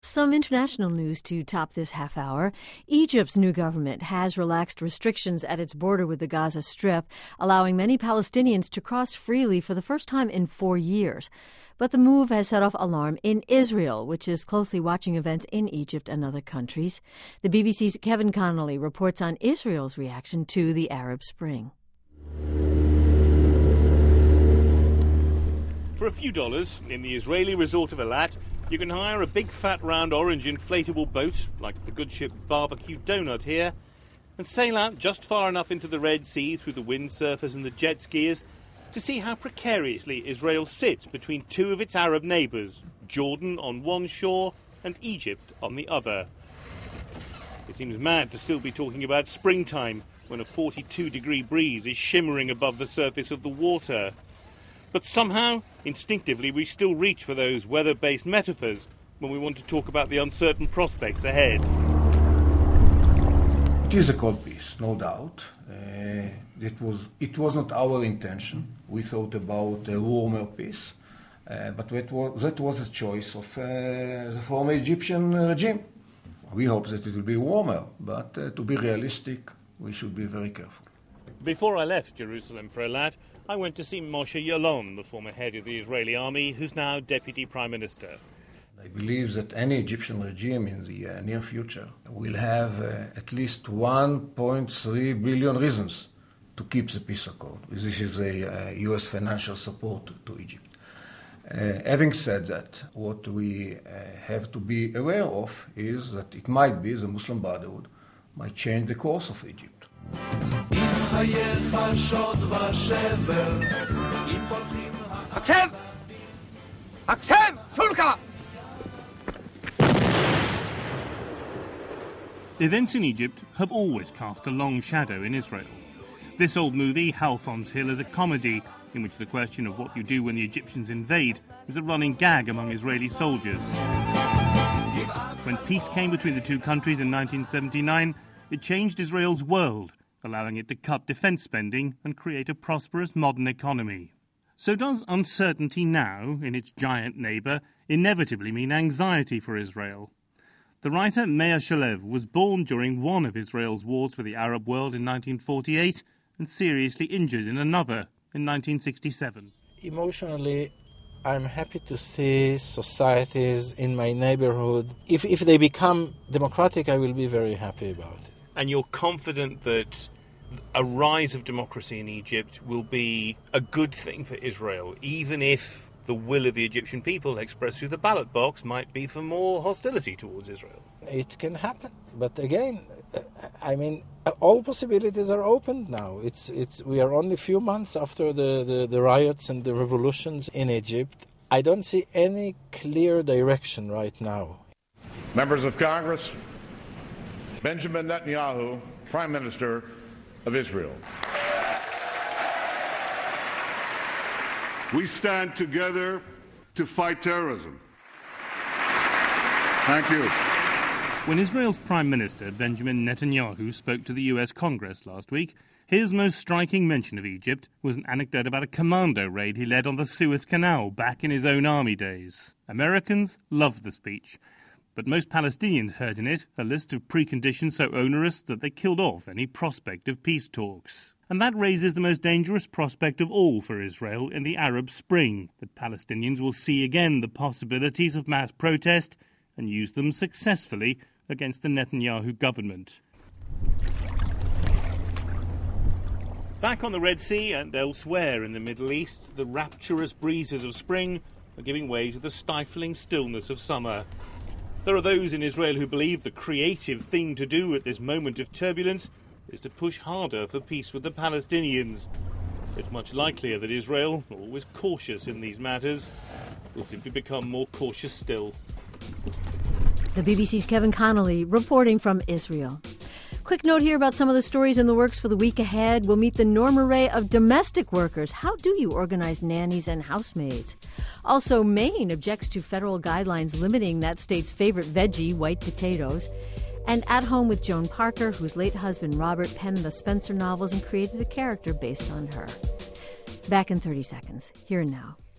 Some international news to top this half hour. Egypt's new government has relaxed restrictions at its border with the Gaza Strip, allowing many Palestinians to cross freely for the first time in 4 years. But the move has set off alarm in Israel, which is closely watching events in Egypt and other countries. The BBC's Kevin Connolly reports on Israel's reaction to the Arab Spring. For a few dollars, in the Israeli resort of Eilat, you can hire a big fat round orange inflatable boat, like the good ship Barbecue Donut here, and sail out just far enough into the Red Sea through the windsurfers and the jet skiers to see how precariously Israel sits between two of its Arab neighbours, Jordan on one shore and Egypt on the other. It seems mad to still be talking about springtime when a 42-degree breeze is shimmering above the surface of the water. But somehow, instinctively, we still reach for those weather-based metaphors when we want to talk about the uncertain prospects ahead. It is a cold peace, no doubt. It was not our intention. We thought about a warmer peace, but that was a choice of the former Egyptian regime. We hope that it will be warmer, but to be realistic, we should be very careful. Before I left Jerusalem for Eilat, I went to see Moshe Yaalon, the former head of the Israeli army, who's now Deputy Prime Minister. I believe that any Egyptian regime in the near future will have at least 1.3 billion reasons to keep the peace accord. This is a U.S. financial support to Egypt. Having said that, what we have to be aware of is that it might be the Muslim Brotherhood might change the course of Egypt. Events in Egypt have always cast a long shadow in Israel. This old movie, Halfon's Hill, is a comedy in which the question of what you do when the Egyptians invade is a running gag among Israeli soldiers. When peace came between the two countries in 1979, it changed Israel's world, allowing it to cut defence spending and create a prosperous modern economy. So does uncertainty now, in its giant neighbour, inevitably mean anxiety for Israel? The writer Meir Shalev was born during one of Israel's wars with the Arab world in 1948 and seriously injured in another in 1967. Emotionally, I'm happy to see societies in my neighborhood. If they become democratic, I will be very happy about it. And you're confident that a rise of democracy in Egypt will be a good thing for Israel, even if the will of the Egyptian people expressed through the ballot box might be for more hostility towards Israel? It can happen. But again, all possibilities are open now. We are only a few months after the riots and the revolutions in Egypt. I don't see any clear direction right now. Members of Congress, Benjamin Netanyahu, Prime Minister of Israel. We stand together to fight terrorism. Thank you. When Israel's Prime Minister, Benjamin Netanyahu, spoke to the US Congress last week, his most striking mention of Egypt was an anecdote about a commando raid he led on the Suez Canal back in his own army days. Americans loved the speech, but most Palestinians heard in it a list of preconditions so onerous that they killed off any prospect of peace talks. And that raises the most dangerous prospect of all for Israel in the Arab Spring, that Palestinians will see again the possibilities of mass protest and use them successfully against the Netanyahu government. Back on the Red Sea and elsewhere in the Middle East, the rapturous breezes of spring are giving way to the stifling stillness of summer. There are those in Israel who believe the creative thing to do at this moment of turbulence is to push harder for peace with the Palestinians. It's much likelier that Israel, always cautious in these matters, will simply become more cautious still. The BBC's Kevin Connolly reporting from Israel. Quick note here about some of the stories in the works for the week ahead. We'll meet the Norma Rae of domestic workers. How do you organize nannies and housemaids? Also, Maine objects to federal guidelines limiting that state's favorite veggie, white potatoes. And At Home with Joan Parker, whose late husband Robert penned the Spencer novels and created a character based on her. Back in 30 seconds, here and now.